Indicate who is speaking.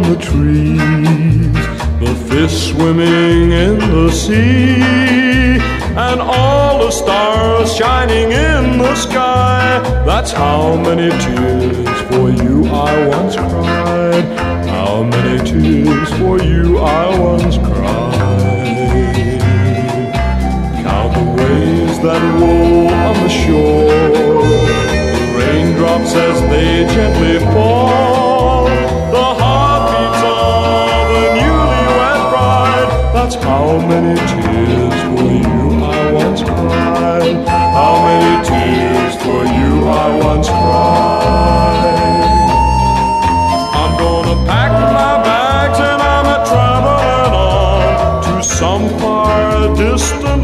Speaker 1: the trees, the fish swimming in the sea, and all the stars shining in the sky. That's how many tears for you I once cried. How many tears for you I once cried. Count the waves that roll on the shore, the raindrops as they gently fall, the heartbeats of a newlywed bride. That's how many tears for you I once cried. How many tears for you I once cried. I'm gonna pack my bags and I'm a traveling on to some far distant